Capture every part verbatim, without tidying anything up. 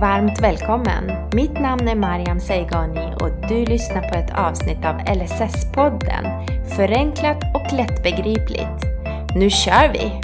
varmt välkommen. Mitt namn är Mariam Seigani och du lyssnar på ett avsnitt av L S S-podden. Förenklat och lättbegripligt. Nu kör vi!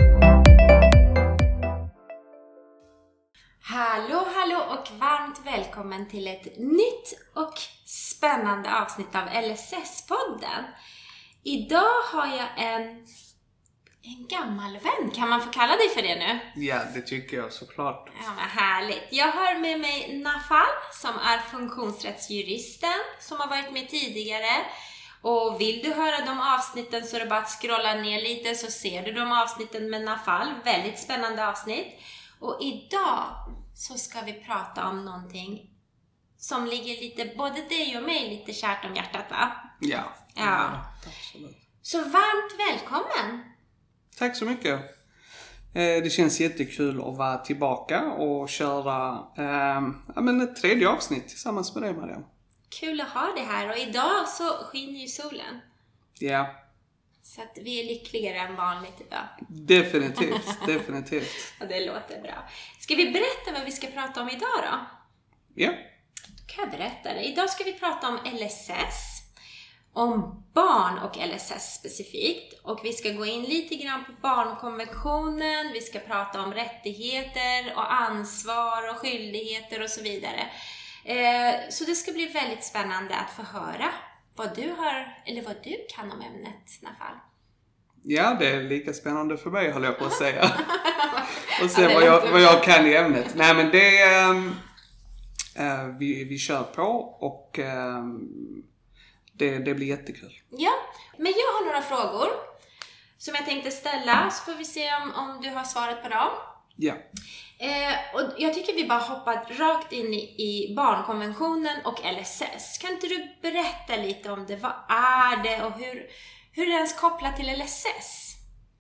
Hallå, hallå och varmt välkommen till ett nytt och spännande avsnitt av L S S-podden. Idag har jag en... En gammal vän, kan man få kalla dig för det nu? Ja, det tycker jag såklart. Ja, men härligt. Jag har med mig Nafal som är funktionsrättsjuristen som har varit med tidigare. Och vill du höra de avsnitten så är det bara att scrolla ner lite så ser du de avsnitten med Nafal. Väldigt spännande avsnitt. Och idag så ska vi prata om någonting som ligger lite, både dig och mig lite kärt om hjärtat, va? Ja, ja. ja absolut. Så varmt välkommen! Tack så mycket. Det känns jättekul att vara tillbaka och köra eh, ja, men ett tredje avsnitt tillsammans med dig, Mariam. Kul att ha det här och idag så skiner ju solen. Ja. Så att vi är lyckligare än vanligt idag. Definitivt, definitivt. Och det låter bra. Ska vi berätta vad vi ska prata om idag då? Ja. Då kan jag berätta det. Idag ska vi prata om L S S. Om barn och L S S specifikt. Och vi ska gå in lite grann på barnkonventionen. Vi ska prata om rättigheter och ansvar och skyldigheter och så vidare. Eh, så det ska bli väldigt spännande att få höra vad du har, eller vad du kan om ämnet, Nafal. Ja, det är lika spännande för mig, håller jag på att säga. Och se ja, vad, jag, vad jag kan i ämnet. Nej, men det är... Äh, vi, vi kör på och... Äh, Det, det blir jättekul. Ja, men jag har några frågor som jag tänkte ställa. Så får vi se om, om du har svaret på dem. Ja. Eh, och jag tycker vi bara hoppar rakt in i, i barnkonventionen och L S S. Kan inte du berätta lite om det? Vad är det och hur, hur är det ens kopplat till L S S?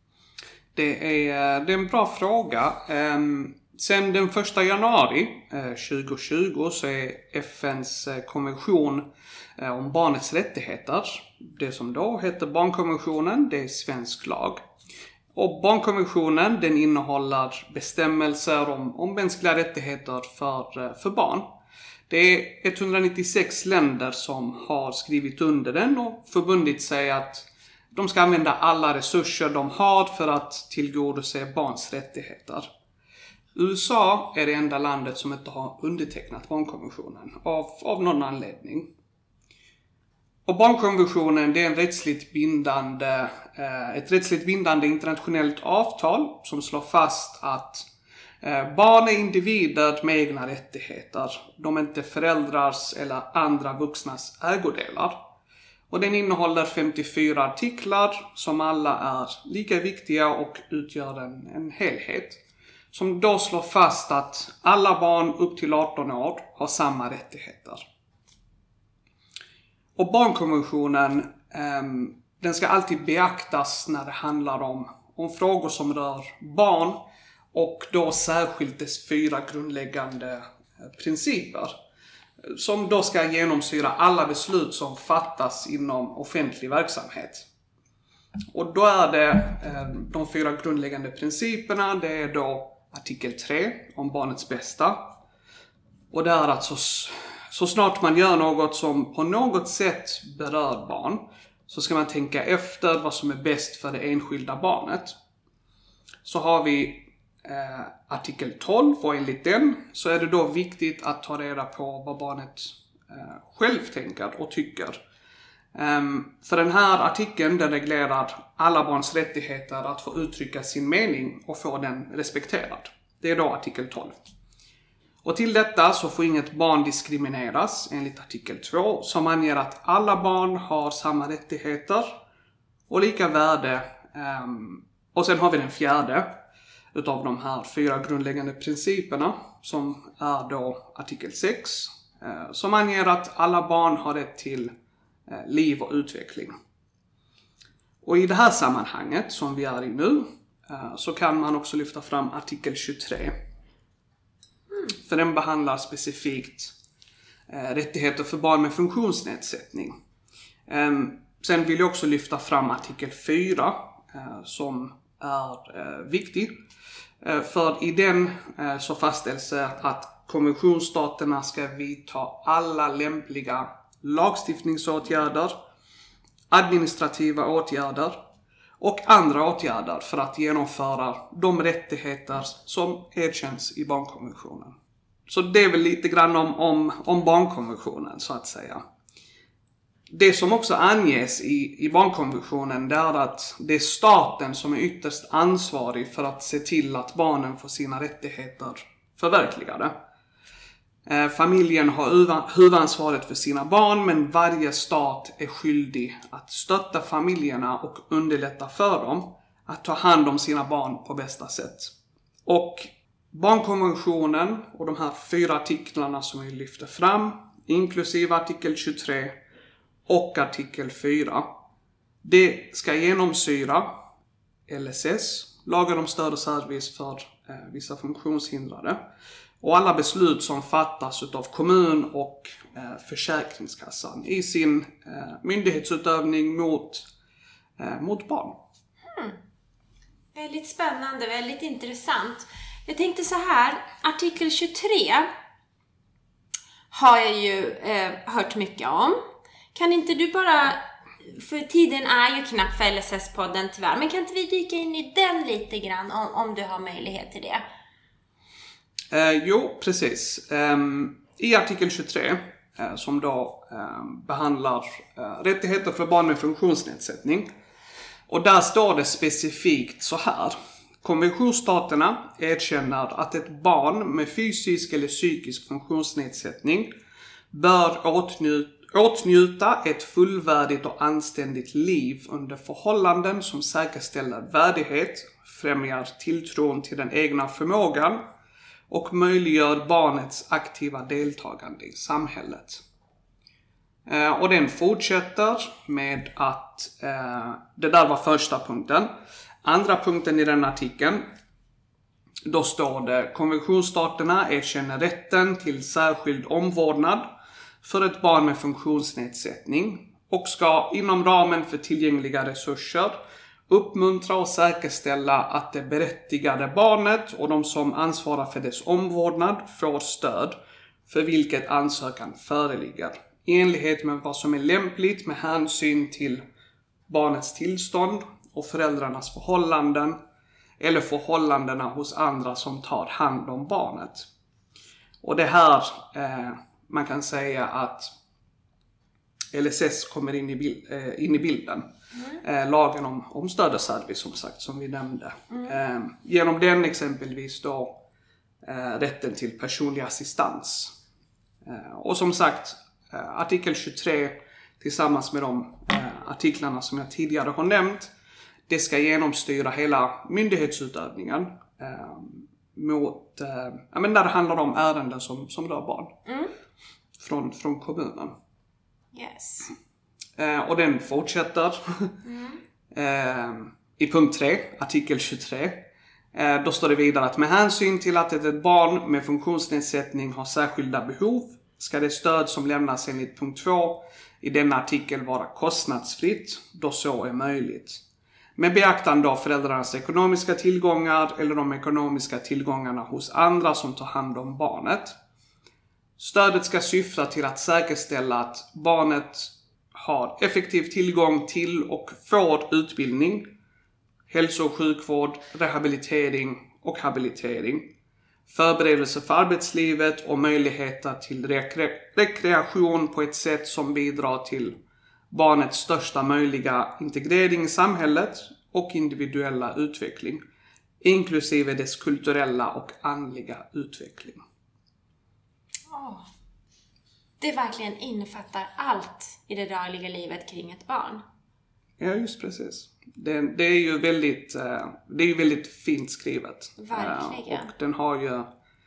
Det är, det är en bra fråga. Um, sen den första januari uh, tjugohundratjugo så är F N:s uh, konvention om barnets rättigheter. Det som då heter barnkonventionen, det är svensk lag. Och barnkonventionen, den innehåller bestämmelser om, om mänskliga rättigheter för, för barn. Det är etthundranittiosex länder som har skrivit under den och förbundit sig att de ska använda alla resurser de har för att tillgodose barns rättigheter. U S A är det enda landet som inte har undertecknat barnkonventionen av, av någon anledning. Och barnkonventionen, det är en rättsligt bindande, eh, ett rättsligt bindande internationellt avtal som slår fast att eh, barn är individer med egna rättigheter. De är inte föräldrars eller andra vuxnas ägodelar. Och den innehåller femtiofyra artiklar som alla är lika viktiga och utgör en, en helhet. Som då slår fast att alla barn upp till arton år har samma rättigheter. Och barnkonventionen, eh, den ska alltid beaktas när det handlar om, om frågor som rör barn och då särskilt dess fyra grundläggande eh, principer. Som då ska genomsyra alla beslut som fattas inom offentlig verksamhet. Och då är det eh, de fyra grundläggande principerna, det är då artikel tre om barnets bästa. Och det är alltså... Så snart man gör något som på något sätt berör barn så ska man tänka efter vad som är bäst för det enskilda barnet. Så har vi eh, artikel tolv och enligt den så är det då viktigt att ta reda på vad barnet eh, själv tänker och tycker. Um, för den här artikeln den reglerar alla barns rättigheter att få uttrycka sin mening och få den respekterad. Det är då artikel tolv. Och till detta så får inget barn diskrimineras enligt artikel två som anger att alla barn har samma rättigheter och lika värde. Um, och sen har vi den fjärde utav de här fyra grundläggande principerna som är då artikel sex uh, som anger att alla barn har rätt till uh, liv och utveckling. Och i det här sammanhanget som vi är i nu uh, så kan man också lyfta fram artikel tjugotre. För den behandlar specifikt eh, rättigheter för barn med funktionsnedsättning. Eh, sen vill jag också lyfta fram artikel fyra eh, som är eh, viktig. Eh, för i den eh, så fastställs att konventionsstaterna ska vidta alla lämpliga lagstiftningsåtgärder, administrativa åtgärder och andra åtgärder för att genomföra de rättigheter som erkänns i barnkonventionen. Så det är väl lite grann om, om, om barnkonventionen så att säga. Det som också anges i, i barnkonventionen det är att det är staten som är ytterst ansvarig för att se till att barnen får sina rättigheter förverkligade. Eh, familjen har huvudansvaret för sina barn, men varje stat är skyldig att stötta familjerna och underlätta för dem att ta hand om sina barn på bästa sätt. Och barnkonventionen och de här fyra artiklarna som vi lyfter fram, inklusive artikel tjugotre och artikel fyra, det ska genomsyra L S S, lagen om stöd och service för eh, vissa funktionshindrade, och alla beslut som fattas av kommun och eh, Försäkringskassan i sin eh, myndighetsutövning mot, eh, mot barn. Hmm. Väldigt spännande, väldigt intressant. Jag tänkte så här, artikel tjugotre har jag ju eh, hört mycket om. Kan inte du bara, för tiden är ju knappt för L S S-podden tyvärr, men kan inte vi dyka in i den lite grann om, om du har möjlighet till det? Eh, jo, precis. Eh, I artikel tjugotre, eh, som då eh, behandlar eh, rättigheter för barn med funktionsnedsättning. Och där står det specifikt så här. Konventionsstaterna erkänner att ett barn med fysisk eller psykisk funktionsnedsättning bör åtnjuta åtnjuta ett fullvärdigt och anständigt liv under förhållanden som säkerställer värdighet, främjar tilltron till den egna förmågan och möjliggör barnets aktiva deltagande i samhället. Eh, och den fortsätter med att eh, det där var första punkten. Andra punkten i den artikeln, då står det: konventionsstaterna erkänner rätten till särskild omvårdnad för ett barn med funktionsnedsättning och ska inom ramen för tillgängliga resurser uppmuntra och säkerställa att det berättigade barnet och de som ansvarar för dess omvårdnad får stöd för vilket ansökan föreligger, i enlighet med vad som är lämpligt med hänsyn till barnets tillstånd och föräldrarnas förhållanden eller förhållandena hos andra som tar hand om barnet. Och det här, eh, man kan säga att L S S kommer in i, bil, eh, in i bilden. Mm. Eh, lagen om, om stöd och service, som sagt, som vi nämnde. Mm. Eh, genom den exempelvis då eh, rätten till personlig assistans. Eh, och som sagt, eh, artikel tjugotre tillsammans med de eh, artiklarna som jag tidigare har nämnt, det ska genomstyra hela myndighetsutövningen eh, mot, eh, ja, men när det handlar om ärenden som, som rör barn. Mm. Från, från kommunen. Yes. Eh, och den fortsätter. Mm. eh, I punkt tre, artikel tjugotre. Eh, då står det vidare att med hänsyn till att ett barn med funktionsnedsättning har särskilda behov ska det stöd som lämnas enligt punkt två i denna artikel vara kostnadsfritt då så är möjligt. Med beaktande av föräldrarnas ekonomiska tillgångar eller de ekonomiska tillgångarna hos andra som tar hand om barnet. Stödet ska syfta till att säkerställa att barnet har effektiv tillgång till och får utbildning, hälso- och sjukvård, rehabilitering och habilitering, förberedelse för arbetslivet och möjligheter till rekre- rekreation på ett sätt som bidrar till barnets största möjliga integrering i samhället och individuella utveckling, inklusive dess kulturella och andliga utveckling. Oh. Det verkligen innefattar allt i det dagliga livet kring ett barn. Ja, just precis. Det, det är ju väldigt, det är ju väldigt fint skrivet. Verkligen. Och den har ju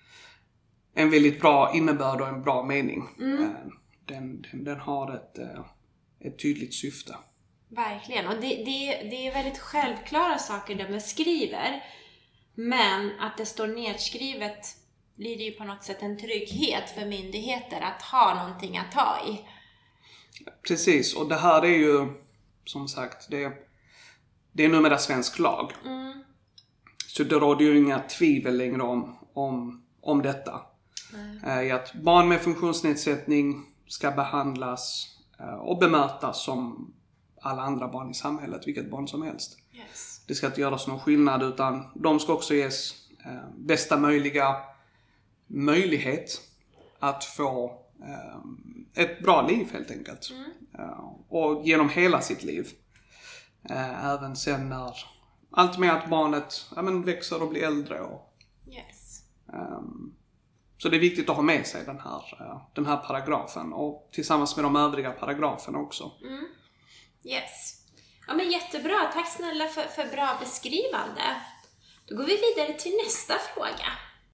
en väldigt bra innebörd och en bra mening. Mm. Den, den, den har ett, ett tydligt syfte. Verkligen. Och det, det, det är väldigt självklara saker de beskriver. Men att det står nedskrivet blir det ju på något sätt en trygghet för myndigheter att ha någonting att ta i. Precis, och det här är ju som sagt, det, det är numera svensk lag. Mm. Så det råder ju inga tvivel längre om, om, om detta. Mm. I att barn med funktionsnedsättning ska behandlas och bemötas som alla andra barn i samhället, vilket barn som helst. Yes. Det ska inte göras någon skillnad, utan de ska också ges eh, bästa möjliga möjlighet att få eh, ett bra liv helt enkelt. Mm. Eh, och genom hela sitt liv. Eh, även sen när allt med att barnet ja, men växer och blir äldre. Och, yes. eh, så det är viktigt att ha med sig den här, eh, den här paragrafen och tillsammans med de övriga paragraferna också. Mm. Yes. Ja, men jättebra. Tack snälla för, för bra beskrivande. Då går vi vidare till nästa fråga.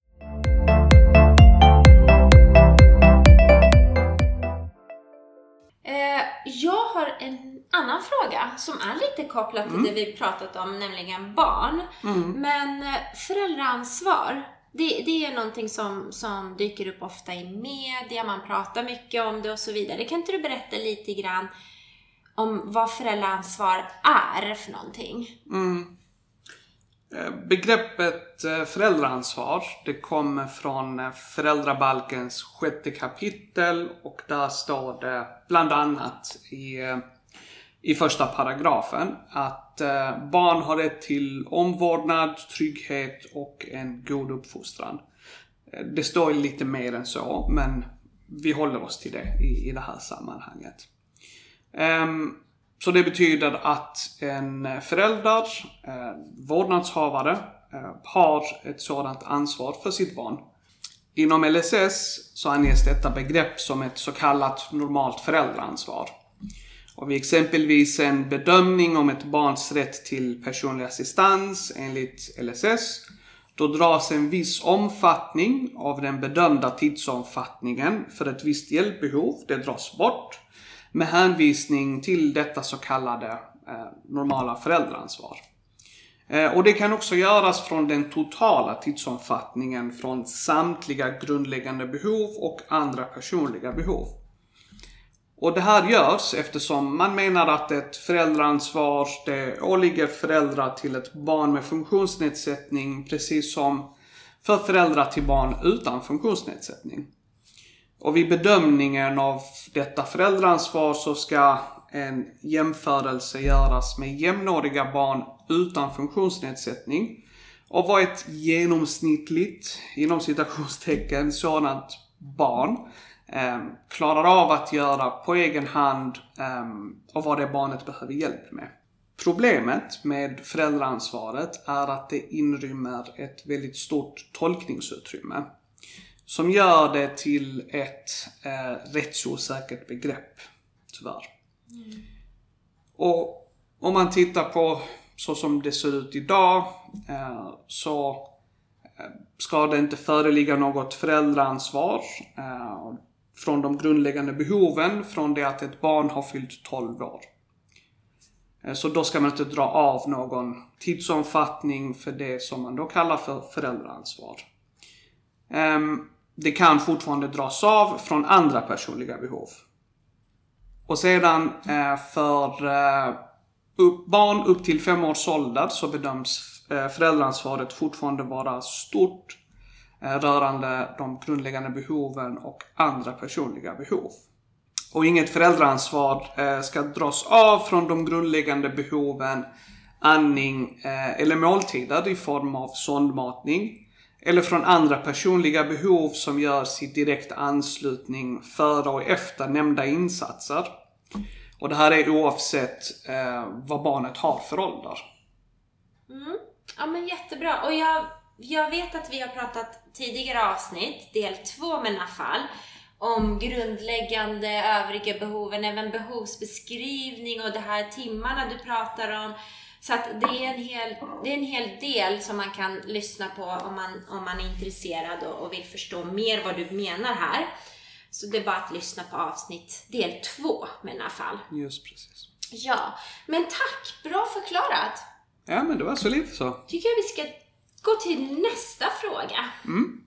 Eh, jag har en annan fråga som är lite kopplad till mm. det vi pratat om, nämligen barn. Mm. Men eh, föräldraansvar, det, det är någonting som, som dyker upp ofta i media. Man pratar mycket om det och så vidare. Kan inte du berätta lite grann om vad föräldraansvar är för någonting? Mm. Begreppet föräldraansvar, det kommer från föräldrabalkens sjätte kapitel och där står det bland annat i, i första paragrafen att barn har rätt till omvårdnad, trygghet och en god uppfostran. Det står lite mer än så, men vi håller oss till det i, i det här sammanhanget. Um, så det betyder att en förälder, eh, vårdnadshavare, eh, har ett sådant ansvar för sitt barn. Inom L S S så anges detta begrepp som ett så kallat normalt föräldraansvar. Och vid exempelvis en bedömning om ett barns rätt till personlig assistans enligt L S S, då dras en viss omfattning av den bedömda tidsomfattningen för ett visst hjälpbehov, det dras bort med hänvisning till detta så kallade eh, normala föräldraansvar. Eh, och det kan också göras från den totala tidsomfattningen från samtliga grundläggande behov och andra personliga behov. Och det här görs eftersom man menar att ett föräldraansvar det åligger föräldrar till ett barn med funktionsnedsättning precis som för föräldrar till barn utan funktionsnedsättning. Och vid bedömningen av detta föräldraansvar så ska en jämförelse göras med jämnåriga barn utan funktionsnedsättning och vad ett genomsnittligt, inom citationstecken, sådant barn eh, klarar av att göra på egen hand eh, och vad det barnet behöver hjälp med. Problemet med föräldraansvaret är att det inrymmer ett väldigt stort tolkningsutrymme som gör det till ett eh, rättsosäkert begrepp, tyvärr. Mm. Och om man tittar på så som det ser ut idag eh, så eh, ska det inte föreligga något föräldraansvar eh, från de grundläggande behoven från det att ett barn har fyllt tolv år. Eh, så då ska man inte dra av någon tidsomfattning för det som man då kallar för föräldraansvar. Eh, Det kan fortfarande dras av från andra personliga behov. Och sedan eh, för eh, upp, barn upp till fem års ålder så bedöms eh, föräldraansvaret fortfarande vara stort eh, rörande de grundläggande behoven och andra personliga behov. Och inget föräldraansvar eh, ska dras av från de grundläggande behoven, andning eh, eller måltider i form av sondmatning. Eller från andra personliga behov som görs i direkt anslutning före och efter nämnda insatser. Och det här är oavsett eh, vad barnet har för ålder. Mm. Ja, men jättebra. Och jag, jag vet att vi har pratat tidigare avsnitt, del två med Nafal, om grundläggande övriga behoven, även behovsbeskrivning och det här timmarna du pratar om. Så att det är en hel, det är en hel del som man kan lyssna på om man, om man är intresserad och, och vill förstå mer vad du menar här. Så det är bara att lyssna på avsnitt del två med Nafal. Just precis. Ja, men tack, bra förklarat. Ja, men det var så lite så. Tycker jag vi ska gå till nästa fråga. Mm.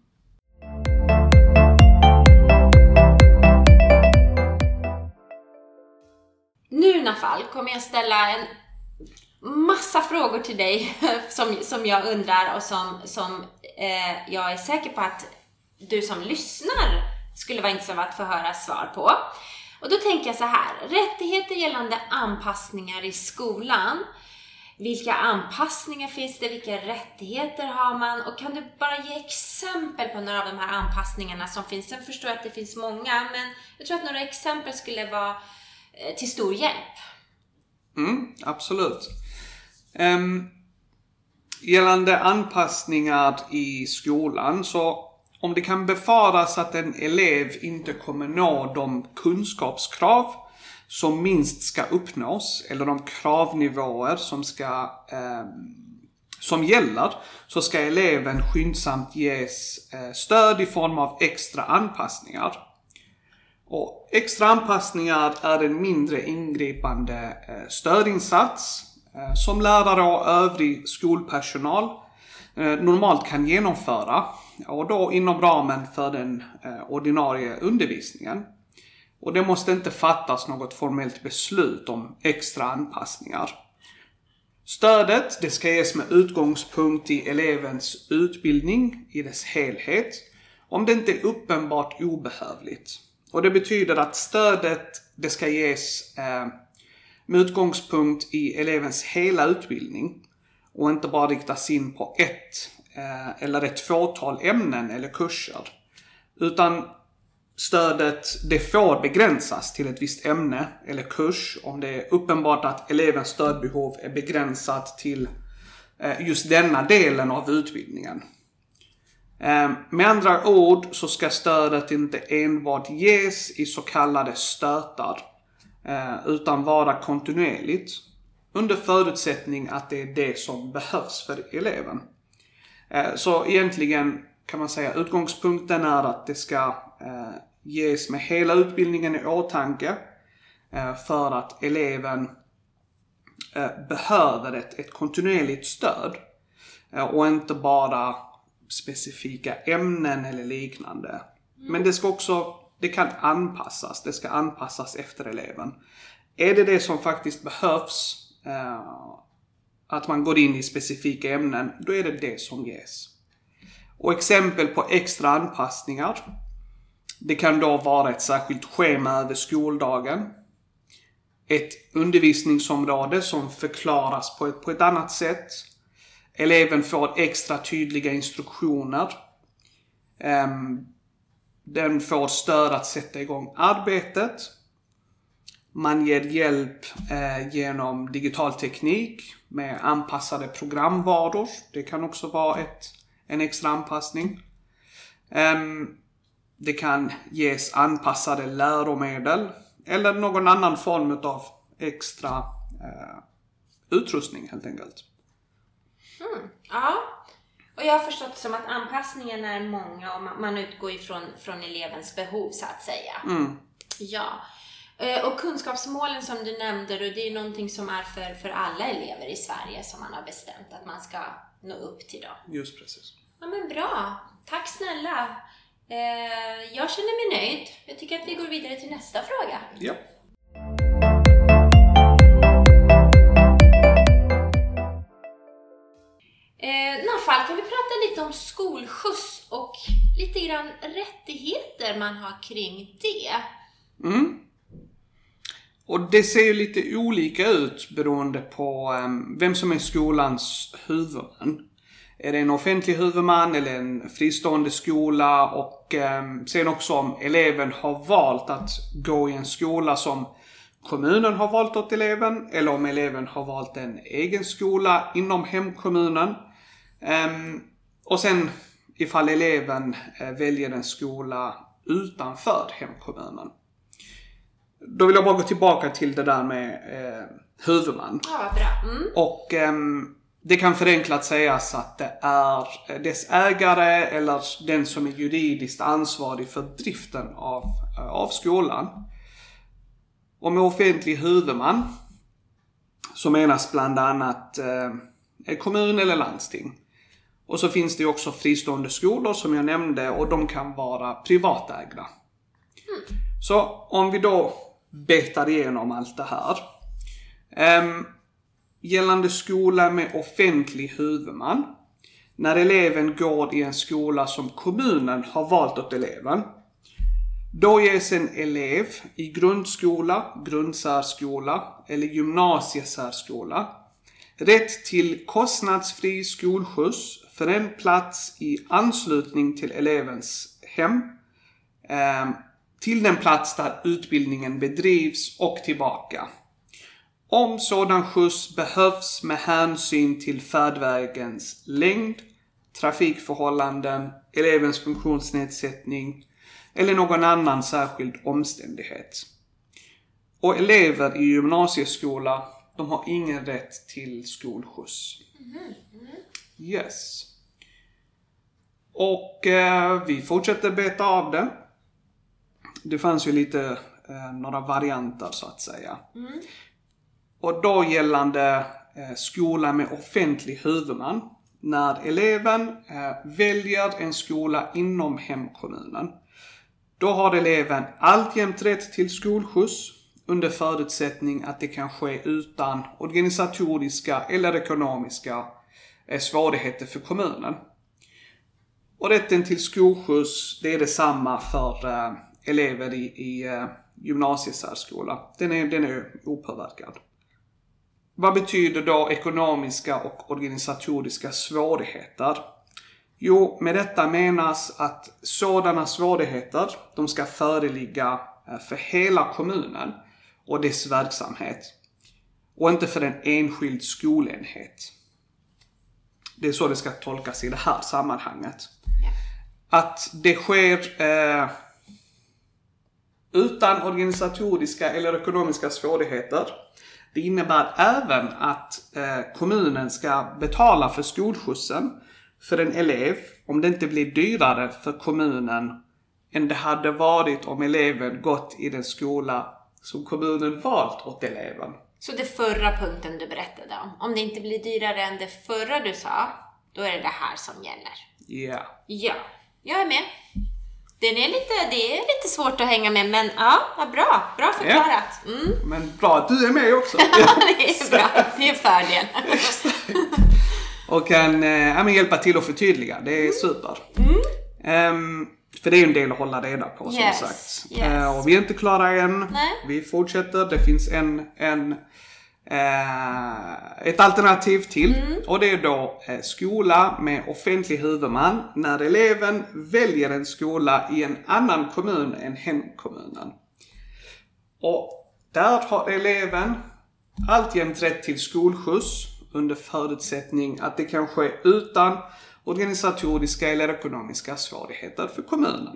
Nu Nafal kommer jag ställa en massa frågor till dig som, som jag undrar och som, som eh, jag är säker på att du som lyssnar skulle vara intresserad av att få höra svar på. Och då tänker jag så här, rättigheter gällande anpassningar i skolan. Vilka anpassningar finns det? Vilka rättigheter har man? Och kan du bara ge exempel på några av de här anpassningarna som finns? Sen förstår jag att det finns många, men jag tror att några exempel skulle vara till stor hjälp. Mm, absolut. Um, gällande anpassningar i skolan, så om det kan befaras att en elev inte kommer nå de kunskapskrav som minst ska uppnås, eller de kravnivåer som ska eh, som gäller, så ska eleven skyndsamt ges eh, stöd i form av extra anpassningar. Och extra anpassningar är en mindre ingripande eh, stödinsats eh, som lärare och övrig skolpersonal eh, normalt kan genomföra, och då inom ramen för den eh, ordinarie undervisningen. Och det måste inte fattas något formellt beslut om extra anpassningar. Stödet det ska ges med utgångspunkt i elevens utbildning i dess helhet, om det inte är uppenbart obehövligt. Och det betyder att stödet det ska ges eh, med utgångspunkt i elevens hela utbildning och inte bara riktas in på ett eh, eller ett fåtal ämnen eller kurser. Utan stödet det får begränsas till ett visst ämne eller kurs om det är uppenbart att elevens stödbehov är begränsat till just denna delen av utbildningen. Med andra ord så ska stödet inte enbart ges i så kallade stötar utan vara kontinuerligt under förutsättning att det är det som behövs för eleven. Så egentligen kan man säga utgångspunkten är att det ska ges med hela utbildningen i åtanke för att eleven behöver ett, ett kontinuerligt stöd och inte bara specifika ämnen eller liknande. Mm. Men det ska också, det kan anpassas, det ska anpassas efter eleven. Är det det som faktiskt behövs, att man går in i specifika ämnen, då är det det som ges. Och exempel på extra anpassningar, det kan då vara ett särskilt schema över skoldagen, ett undervisningsområde som förklaras på ett, på ett annat sätt, eleven får extra tydliga instruktioner, den får stöd att sätta igång arbetet, man ger hjälp genom digital teknik med anpassade programvaror, det kan också vara ett, en extra anpassning. Det kan ges anpassade läromedel eller någon annan form av extra eh, utrustning helt enkelt. Mm, ja, och jag har förstått som att anpassningen är många och man utgår ifrån från elevens behov så att säga. Mm. Ja, och kunskapsmålen som du nämnde, och det är någonting som är för, för alla elever i Sverige som man har bestämt att man ska nå upp till då. Just precis. Ja men bra, tack snälla. Jag känner mig nöjd. Jag tycker att vi går vidare till nästa fråga. Ja. I alla fall kan vi prata lite om skolskjuts och lite grann rättigheter man har kring det. Mm. Och det ser ju lite olika ut beroende på um, vem som är skolans huvudman. Är det en offentlig huvudman eller en fristående skola, och eh, sen också om eleven har valt att gå i en skola som kommunen har valt åt eleven, eller om eleven har valt en egen skola inom hemkommunen. Eh, och sen ifall eleven eh, väljer en skola utanför hemkommunen. Då vill jag bara gå tillbaka till det där med eh, huvudman. Ja, bra. Mm. Och eh, det kan förenklat sägas att det är dess ägare eller den som är juridiskt ansvarig för driften av, av skolan. Och med offentlig huvudman så menas bland annat eh, kommun eller landsting. Och så finns det också fristående skolor som jag nämnde, och de kan vara privatägda. Mm. Så om vi då betar igenom allt det här. Eh, Gällande skola med offentlig huvudman när eleven går i en skola som kommunen har valt åt eleven. Då ges en elev i grundskola, grundsärskola eller gymnasiesärskola rätt till kostnadsfri skolskjuts för en plats i anslutning till elevens hem, eh, till den plats där utbildningen bedrivs och tillbaka. Om sådan skjuts behövs med hänsyn till färdvägens längd, trafikförhållanden, elevens funktionsnedsättning eller någon annan särskild omständighet. Och elever i gymnasieskola, de har ingen rätt till skolskjuts. Yes. Och eh, vi fortsätter beta av det. Det fanns ju lite eh, några varianter så att säga. Mm. Och då gällande eh, skola med offentlig huvudman. När eleven eh, väljer en skola inom hemkommunen. Då har eleven alltjämt rätt till skolskjuts under förutsättning att det kan ske utan organisatoriska eller ekonomiska eh, svårigheter för kommunen. Och rätten till skolskjuts, det är detsamma för eh, elever i, i eh, gymnasiesärskola. Den är, den är opåverkad. Vad betyder då ekonomiska och organisatoriska svårigheter? Jo, med detta menas att sådana svårigheter, de ska föreligga för hela kommunen och dess verksamhet. Och inte för en enskild skolenhet. Det är så det ska tolkas i det här sammanhanget. Att det sker eh, utan organisatoriska eller ekonomiska svårigheter. Det innebär även att eh, kommunen ska betala för skolskjutsen för en elev om det inte blir dyrare för kommunen än det hade varit om eleven gått i den skola som kommunen valt åt eleven. Så det förra punkten du berättade om, om det inte blir dyrare än det förra du sa, då är det det här som gäller. Ja. Yeah. Ja, jag är med. Den är lite, det är lite svårt att hänga med, men ja, vad bra. Bra förklarat. Mm. Men bra att du är med också. Det är bra, det är fördel. Och kan äh, men hjälpa till att förtydliga, det är mm. super. Mm. Um, för det är ju en del att hålla reda på, som yes. sagt. Yes. Uh, och vi är inte klara än. Nej. Vi fortsätter, det finns en... en Uh, ett alternativ till mm. och det är då uh, skola med offentlig huvudman när eleven väljer en skola i en annan kommun än hemkommunen. Och där har eleven alltjämt rätt till skolskjuts under förutsättning att det kan ske utan organisatoriska eller ekonomiska svårigheter för kommunen.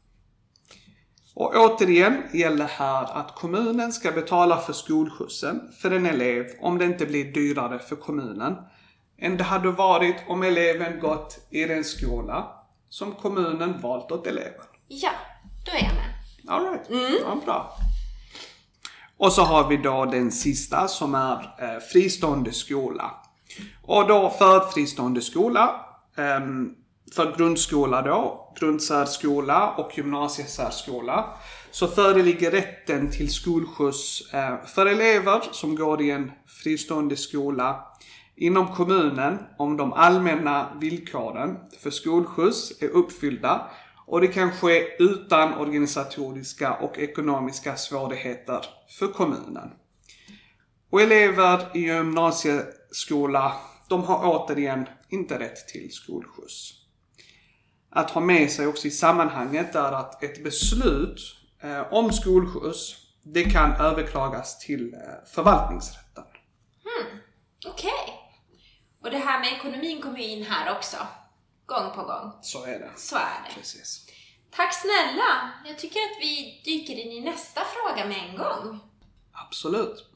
Och återigen gäller här att kommunen ska betala för skolskjutsen för en elev om det inte blir dyrare för kommunen än det hade varit om eleven gått i den skola som kommunen valt åt eleven. Ja, då är jag med. All right. Mm. Ja, bra. Och så har vi då den sista som är eh, fristående skola. Och då för fristående skola... Eh, För grundskola då, grundsärskola och gymnasiesärskola så föreligger rätten till skolskjuts eh, för elever som går i en fristående skola inom kommunen om de allmänna villkoren för skolskjuts är uppfyllda och det kan ske utan organisatoriska och ekonomiska svårigheter för kommunen. Och elever i gymnasieskola, de har återigen inte rätt till skolskjuts. Att ha med sig också i sammanhanget är att ett beslut eh, om skolskjuts, det kan överklagas till eh, förvaltningsrätten. Hmm. Okej. Okay. Och det här med ekonomin kommer in här också. Gång på gång. Så är det. Så är det. Precis. Tack snälla. Jag tycker att vi dyker in i nästa fråga med en gång. Absolut.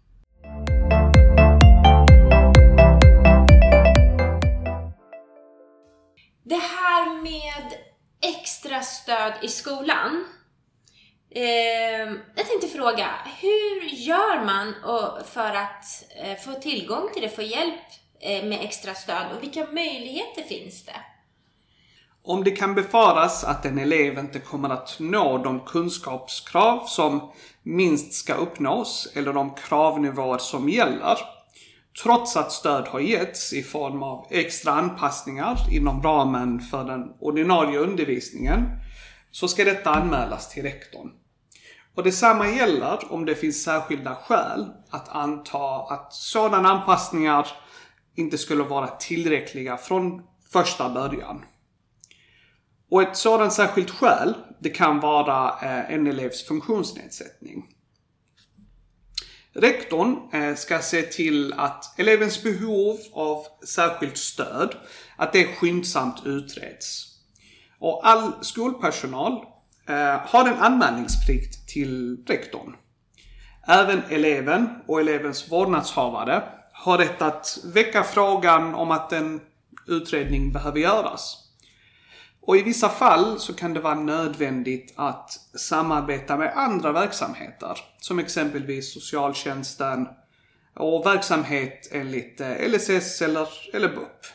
Det här med extra stöd i skolan. Eh, jag tänkte fråga, hur gör man för att eh, få tillgång till det, få hjälp eh, med extra stöd och vilka möjligheter finns det? Om det kan befaras att en elev inte kommer att nå de kunskapskrav som minst ska uppnås eller de kravnivåer som gäller, trots att stöd har getts i form av extra anpassningar inom ramen för den ordinarie undervisningen, så ska detta anmälas till rektorn. Och detsamma gäller om det finns särskilda skäl att anta att sådana anpassningar inte skulle vara tillräckliga från första början. Och ett sådant särskilt skäl, det kan vara en elevs funktionsnedsättning. Rektorn ska se till att elevens behov av särskilt stöd, att det skyndsamt utreds. Och all skolpersonal har en anmälningsplikt till rektorn. Även eleven och elevens vårdnadshavare har rätt att väcka frågan om att en utredning behöver göras. Och i vissa fall så kan det vara nödvändigt att samarbeta med andra verksamheter, som exempelvis socialtjänsten och verksamhet enligt L S S eller, eller B U P.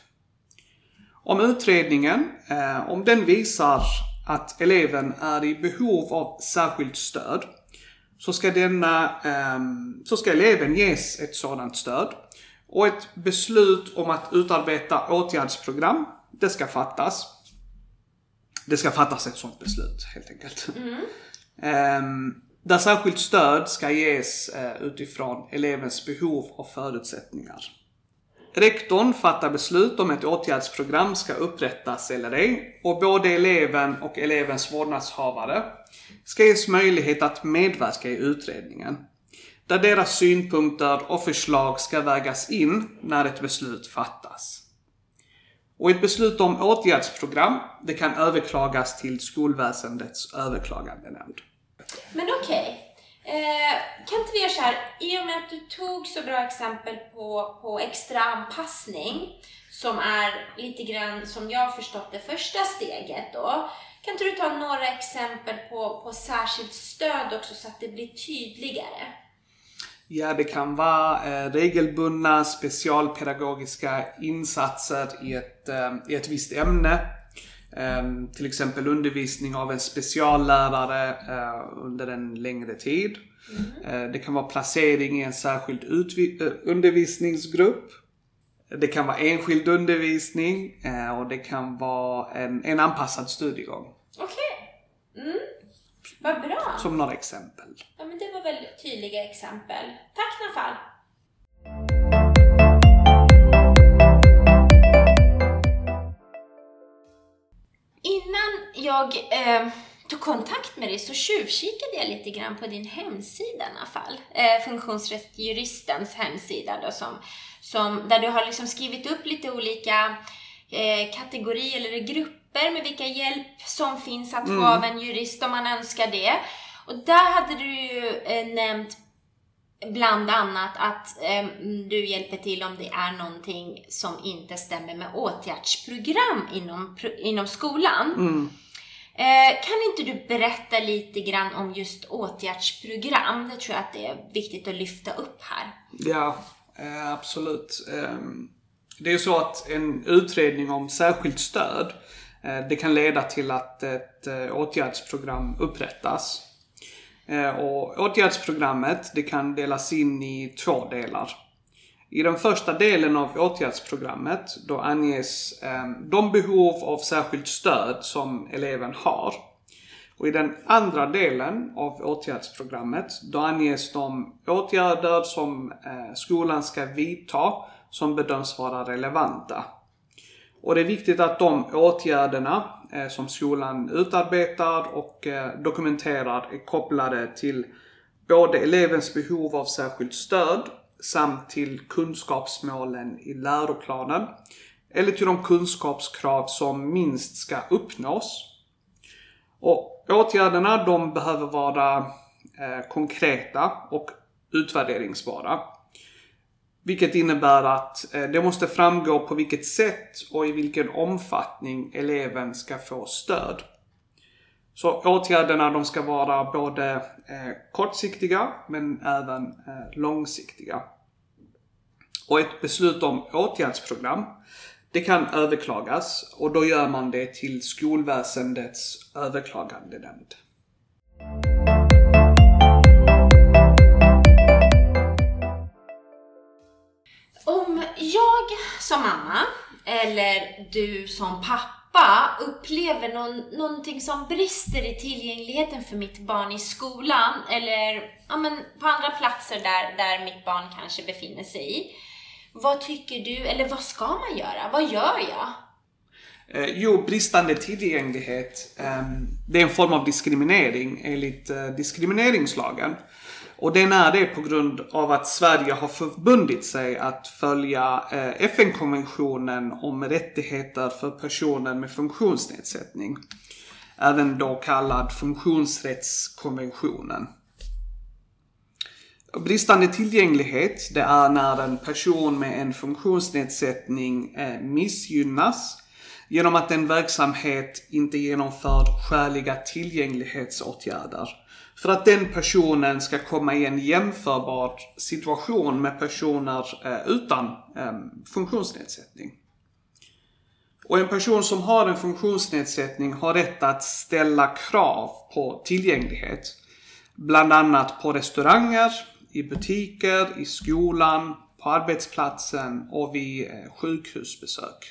Om utredningen, eh, om den visar att eleven är i behov av särskilt stöd, så ska, denna, eh, så ska eleven ges ett sådant stöd. Och ett beslut om att utarbeta åtgärdsprogram, det ska fattas. Det ska fattas ett sådant beslut, helt enkelt. Mm. Eh, där särskilt stöd ska ges eh, utifrån elevens behov och förutsättningar. Rektorn fattar beslut om ett åtgärdsprogram ska upprättas eller ej, och både eleven och elevens vårdnadshavare ska ges möjlighet att medverka i utredningen, där deras synpunkter och förslag ska vägas in när ett beslut fattas. Och ett beslut om åtgärdsprogram, det kan överklagas till skolväsendets överklagandenämnd. Men okej. Okay. Eh, kan inte vi göra så här, i och med att du tog så bra exempel på, på extra anpassning, som är lite grann som jag har förstått det första steget då, kan inte du ta några exempel på, på särskilt stöd också så att det blir tydligare? Ja, det kan vara eh, regelbundna specialpedagogiska insatser i ett, eh, i ett visst ämne. Um, till exempel undervisning av en speciallärare uh, under en längre tid. Mm. Uh, det kan vara placering i en särskild utvi- uh, undervisningsgrupp. Det kan vara enskild undervisning uh, och det kan vara en, en anpassad studiegång. Okej. Okay. Mm. Vad bra. Som några exempel. Ja, men det var väldigt tydliga exempel. Tack Nafal. Innan jag eh, tog kontakt med dig så tjuvkikade jag lite grann på din hemsida i alla fall. Eh, Funktionsrättsjuristens hemsida då, som, som, där du har liksom skrivit upp lite olika eh, kategorier eller grupper med vilka hjälp som finns att mm. få av en jurist om man önskar det. Och där hade du ju eh, nämnt bland annat att eh, du hjälper till om det är någonting som inte stämmer med åtgärdsprogram inom, inom skolan. Mm. Eh, kan inte du berätta lite grann om just åtgärdsprogram? Det tror jag att det är viktigt att lyfta upp här. Ja, eh, absolut. Eh, det är ju så att en utredning om särskilt stöd, eh, det kan leda till att ett eh, åtgärdsprogram upprättas. Och åtgärdsprogrammet, det kan delas in i två delar. I den första delen av åtgärdsprogrammet då anges eh, de behov av särskilt stöd som eleven har. Och i den andra delen av åtgärdsprogrammet då anges de åtgärder som eh, skolan ska vidta som bedöms vara relevanta. Och det är viktigt att de åtgärderna eh, som skolan utarbetar och eh, dokumenterar är kopplade till både elevens behov av särskilt stöd samt till kunskapsmålen i läroplanen eller till de kunskapskrav som minst ska uppnås. Och åtgärderna de behöver vara eh, konkreta och utvärderingsbara. Vilket innebär att eh, det måste framgå på vilket sätt och i vilken omfattning eleven ska få stöd. Så åtgärderna de ska vara både eh, kortsiktiga men även eh, långsiktiga. Och ett beslut om åtgärdsprogram, det kan överklagas och då gör man det till skolväsendets överklagandenämnd. jag som mamma eller du som pappa upplever någon, någonting som brister i tillgängligheten för mitt barn i skolan eller ja, men på andra platser där, där mitt barn kanske befinner sig i. Vad tycker du, eller vad ska man göra? Vad gör jag? Eh, jo, bristande tillgänglighet, eh, det är en form av diskriminering enligt eh, diskrimineringslagen. Och den är det på grund av att Sverige har förbundit sig att följa eh, F N-konventionen om rättigheter för personer med funktionsnedsättning. Även då kallad funktionsrättskonventionen. Bristande tillgänglighet, det är när en person med en funktionsnedsättning eh, missgynnas genom att en verksamhet inte genomför skäliga tillgänglighetsåtgärder för att den personen ska komma i en jämförbar situation med personer eh, utan eh, funktionsnedsättning. Och en person som har en funktionsnedsättning har rätt att ställa krav på tillgänglighet, bland annat på restauranger, i butiker, i skolan, på arbetsplatsen och vid eh, sjukhusbesök.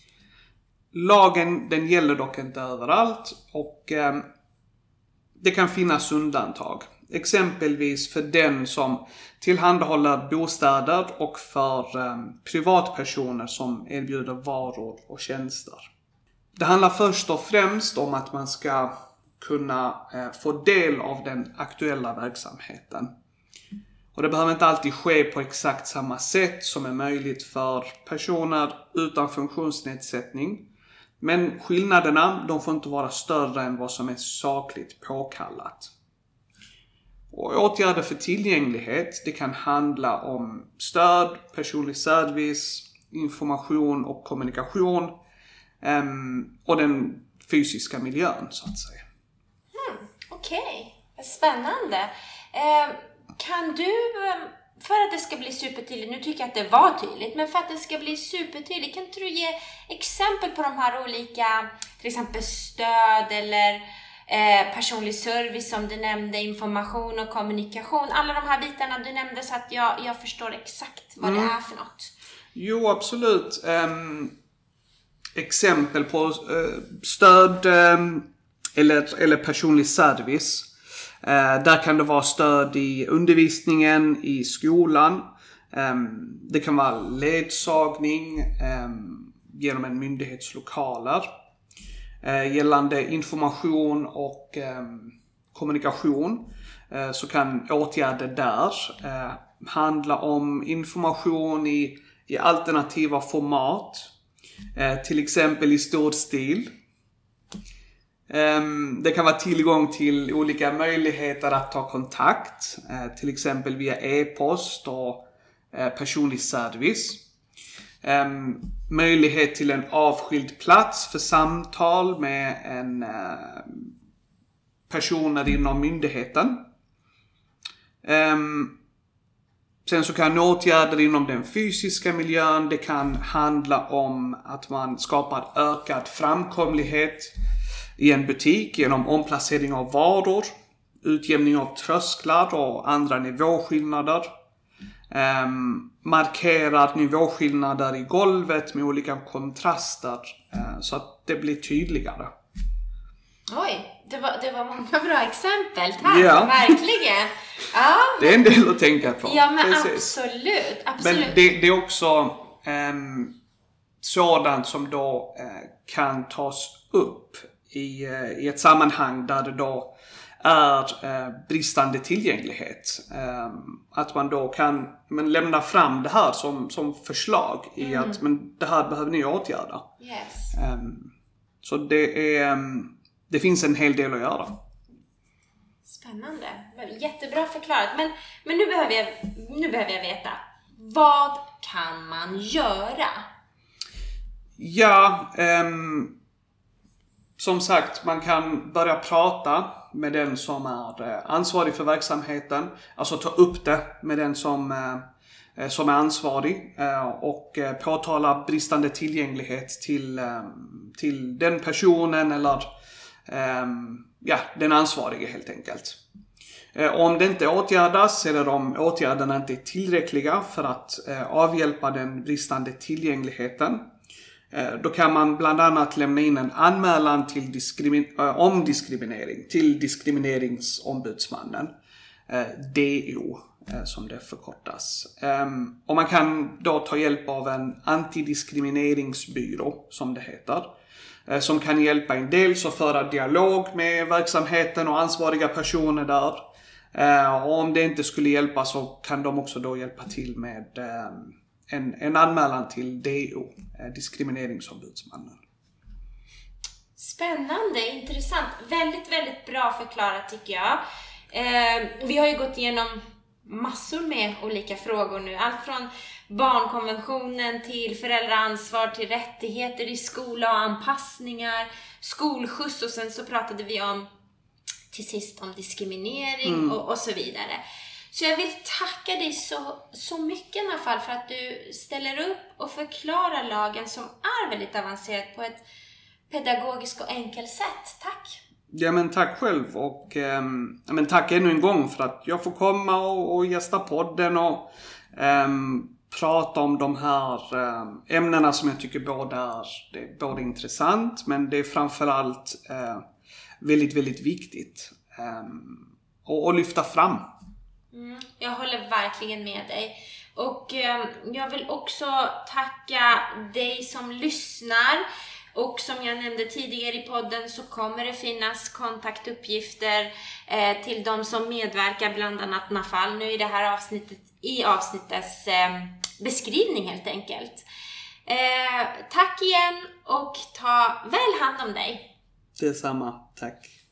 Lagen den gäller dock inte överallt och eh, det kan finnas undantag. Exempelvis för den som tillhandahåller bostäder och för eh, privatpersoner som erbjuder varor och tjänster. Det handlar först och främst om att man ska kunna eh, få del av den aktuella verksamheten. Och det behöver inte alltid ske på exakt samma sätt som är möjligt för personer utan funktionsnedsättning. Men skillnaderna de får inte vara större än vad som är sakligt påkallat. Och åtgärder för tillgänglighet det kan handla om stöd, personlig service, information och kommunikation um, och den fysiska miljön så att säga. Hmm, Okej, okay. Spännande. Eh, kan du... För att det ska bli supertydligt, nu tycker jag att det var tydligt, men för att det ska bli supertydligt, kan du ge exempel på de här olika, till exempel stöd eller eh, personlig service som du nämnde, information och kommunikation, alla de här bitarna du nämnde så att jag, jag förstår exakt vad mm. det är för något. Jo, absolut. Um, exempel på uh, stöd um, eller, eller personlig service. Uh, där kan det vara stöd i undervisningen, i skolan. Um, det kan vara ledsagning um, genom en myndighets lokaler. Uh, gällande information och um, kommunikation uh, så kan åtgärder där uh, handla om information i, i alternativa format. Uh, till exempel i stor stil. Det kan vara tillgång till olika möjligheter att ta kontakt, till exempel via e-post och personlig service. Möjlighet till en avskild plats för samtal med en personer inom myndigheten. Sen så kan åtgärder inom den fysiska miljön, det kan handla om att man skapar ökad framkomlighet i en butik genom omplacering av varor, utjämning av trösklar och andra nivåskillnader. Um, markerar nivåskillnader i golvet med olika kontraster uh, så att det blir tydligare. Oj, det var, det var många bra exempel. Tack, ja. Verkligen. Ja, men, det är en del att tänka på. Ja, men absolut, absolut. Men det, det är också um, sådant som då uh, kan tas upp i, uh, i ett sammanhang där det då är eh, bristande tillgänglighet. Eh, att man då kan men, lämna fram det här som, som förslag i mm. att men, det här behöver ni åtgärda. Yes. Eh, så det, är, det finns en hel del att göra. Spännande. Jättebra förklarat. Men, men nu, behöver jag, nu behöver jag veta. Vad kan man göra? Ja, ehm, som sagt, man kan börja prata med den som är ansvarig för verksamheten. Alltså ta upp det med den som, som är ansvarig och påtala bristande tillgänglighet till, till den personen eller ja, den ansvarige helt enkelt. Och om det inte åtgärdas eller om åtgärderna inte är tillräckliga för att eh, avhjälpa den bristande tillgängligheten, eh, då kan man bland annat lämna in en anmälan till diskrimi- äh, om diskriminering till diskrimineringsombudsmannen, eh, D O eh, som det förkortas. Eh, och man kan då ta hjälp av en antidiskrimineringsbyrå som det heter, eh, som kan hjälpa en dels att föra dialog med verksamheten och ansvariga personer där. Uh, och om det inte skulle hjälpa så kan de också då hjälpa till med uh, en, en anmälan till D O, uh, diskrimineringsombudsmannen. Spännande, intressant. Väldigt, väldigt bra förklarat tycker jag. Uh, vi har ju gått igenom massor med olika frågor nu. Allt från barnkonventionen till föräldraansvar till rättigheter i skola och anpassningar, skolskjuts, och sen så pratade vi om till sist om diskriminering mm. och, och så vidare. Så jag vill tacka dig så, så mycket i alla fall för att du ställer upp och förklarar lagen som är väldigt avancerad på ett pedagogiskt och enkelt sätt. Tack! Ja, men tack själv, och ähm, men tack ännu en gång för att jag får komma och, och gästa podden och ähm, prata om de här ähm, ämnena som jag tycker både är, det är både intressant, men det är framförallt äh, väldigt, väldigt viktigt um, och, och lyfta fram. Mm, jag håller verkligen med dig. Och um, jag vill också tacka dig som lyssnar. Och som jag nämnde tidigare i podden så kommer det finnas kontaktuppgifter eh, till de som medverkar, bland annat Nafal, nu i det här avsnittet, i avsnittets eh, beskrivning helt enkelt. Eh, tack igen och ta väl hand om dig. Detsamma, tack.